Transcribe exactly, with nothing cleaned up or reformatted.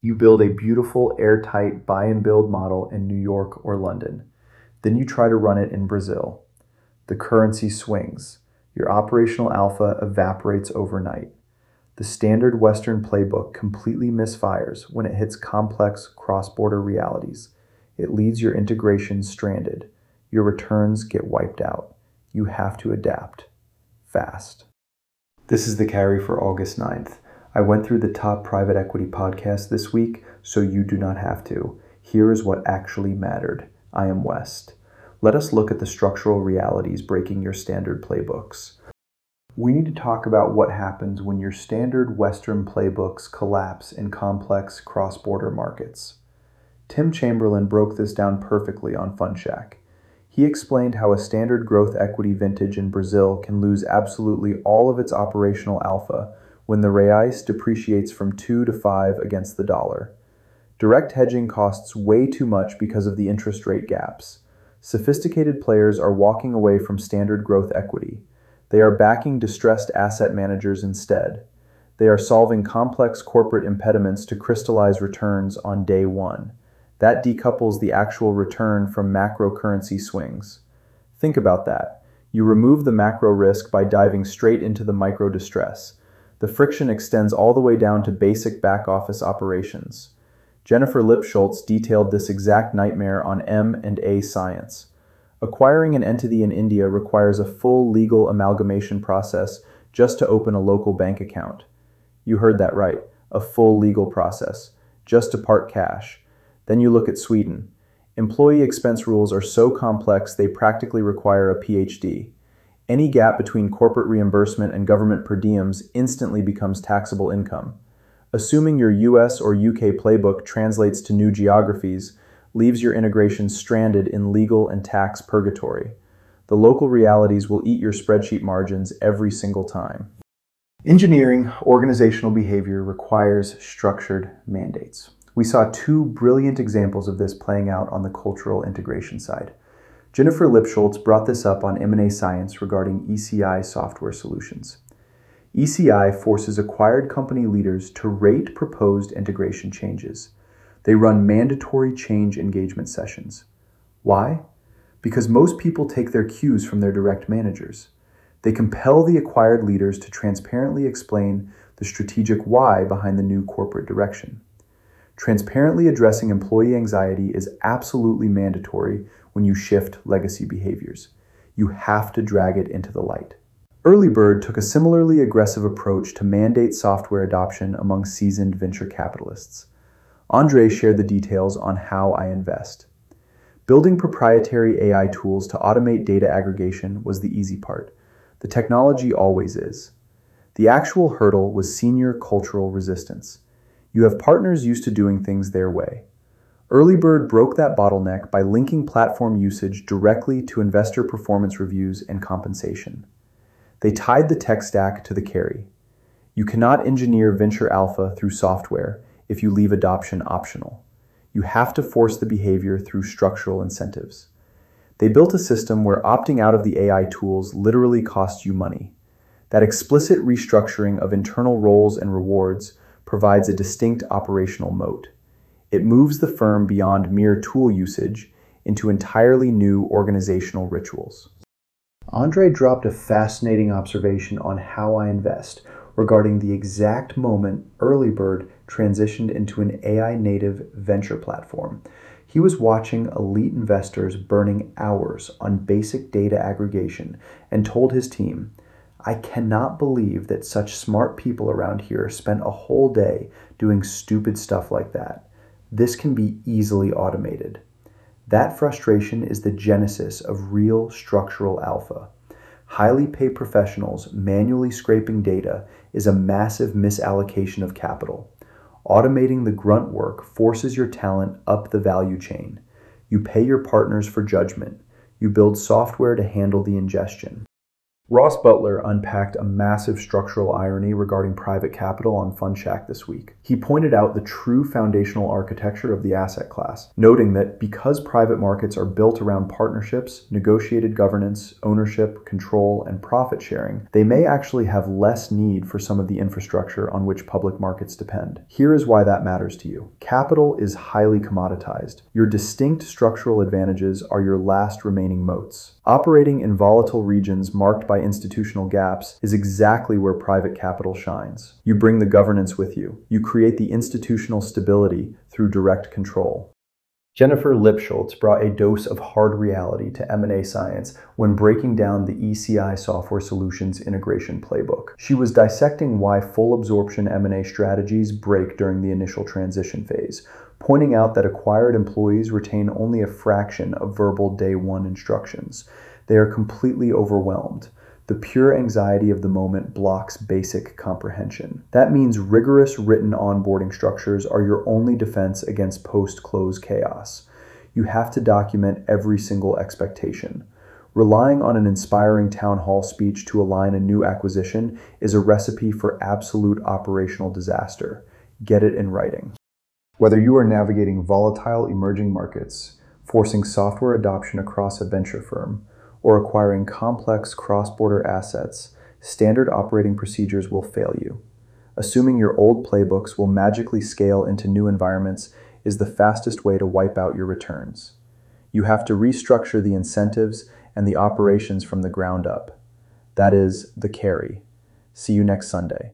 You build a beautiful, airtight buy and build model in New York or London. Then you try to run it in Brazil. The currency swings. Your operational alpha evaporates overnight. The standard Western playbook completely misfires when it hits complex cross-border realities. It leaves your integration stranded. Your returns get wiped out. You have to adapt. Fast. This is the carry for August ninth. I went through the top private equity podcasts this week, so you do not have to. Here is what actually mattered. I am West. Let us look at the structural realities breaking your standard playbooks. We need to talk about what happens when your standard Western playbooks collapse in complex cross-border markets. Tim Chamberlain broke this down perfectly on FundShack. He explained how a standard growth equity vintage in Brazil can lose absolutely all of its operational alpha when the reais depreciates from two to five against the dollar. Direct hedging costs way too much because of the interest rate gaps. Sophisticated players are walking away from standard growth equity. They are backing distressed asset managers instead. They are solving complex corporate impediments to crystallize returns on day one. That decouples the actual return from macro currency swings. Think about that. You remove the macro risk by diving straight into the micro distress. The friction extends all the way down to basic back-office operations. Jennifer Lipschultz detailed this exact nightmare on M and A Science. Acquiring an entity in India requires a full legal amalgamation process just to open a local bank account. You heard that right, a full legal process, just to part cash. Then you look at Sweden. Employee expense rules are so complex they practically require a P H D. Any gap between corporate reimbursement and government per diems instantly becomes taxable income. Assuming your U S or U K playbook translates to new geographies, leaves your integration stranded in legal and tax purgatory. The local realities will eat your spreadsheet margins every single time. Engineering organizational behavior requires structured mandates. We saw two brilliant examples of this playing out on the cultural integration side. Jennifer Lipschultz brought this up on M and A Science regarding E C I software solutions. E C I forces acquired company leaders to rate proposed integration changes. They run mandatory change engagement sessions. Why? Because most people take their cues from their direct managers. They compel the acquired leaders to transparently explain the strategic why behind the new corporate direction. Transparently addressing employee anxiety is absolutely mandatory when you shift legacy behaviors. You have to drag it into the light. Earlybird took a similarly aggressive approach to mandate software adoption among seasoned venture capitalists. Andre shared the details on how I invest. Building proprietary A I tools to automate data aggregation was the easy part. The technology always is. The actual hurdle was senior cultural resistance. You have partners used to doing things their way. Earlybird broke that bottleneck by linking platform usage directly to investor performance reviews and compensation. They tied the tech stack to the carry. You cannot engineer venture alpha through software if you leave adoption optional. You have to force the behavior through structural incentives. They built a system where opting out of the A I tools literally costs you money. That explicit restructuring of internal roles and rewards provides a distinct operational moat. It moves the firm beyond mere tool usage into entirely new organizational rituals. Andre dropped a fascinating observation on how I invest regarding the exact moment Earlybird transitioned into an A I-native venture platform. He was watching elite investors burning hours on basic data aggregation and told his team, "I cannot believe that such smart people around here spent a whole day doing stupid stuff like that. This can be easily automated." That frustration is the genesis of real structural alpha. Highly paid professionals manually scraping data is a massive misallocation of capital. Automating the grunt work forces your talent up the value chain. You pay your partners for judgment. You build software to handle the ingestion. Ross Butler unpacked a massive structural irony regarding private capital on FundShack this week. He pointed out the true foundational architecture of the asset class, noting that because private markets are built around partnerships, negotiated governance, ownership, control, and profit sharing, they may actually have less need for some of the infrastructure on which public markets depend. Here is why that matters to you. Capital is highly commoditized. Your distinct structural advantages are your last remaining moats. Operating in volatile regions marked by institutional gaps is exactly where private capital shines. You bring the governance with you. You create the institutional stability through direct control. Jennifer Lipschultz brought a dose of hard reality to M and A science when breaking down the E C I Software Solutions integration playbook. She was dissecting why full absorption M and A strategies break during the initial transition phase, pointing out that acquired employees retain only a fraction of verbal day one instructions. They are completely overwhelmed. The pure anxiety of the moment blocks basic comprehension. That means rigorous written onboarding structures are your only defense against post-close chaos. You have to document every single expectation. Relying on an inspiring town hall speech to align a new acquisition is a recipe for absolute operational disaster. Get it in writing. Whether you are navigating volatile emerging markets, forcing software adoption across a venture firm, or acquiring complex cross-border assets, standard operating procedures will fail you. Assuming your old playbooks will magically scale into new environments is the fastest way to wipe out your returns. You have to restructure the incentives and the operations from the ground up. That is the carry. See you next Sunday.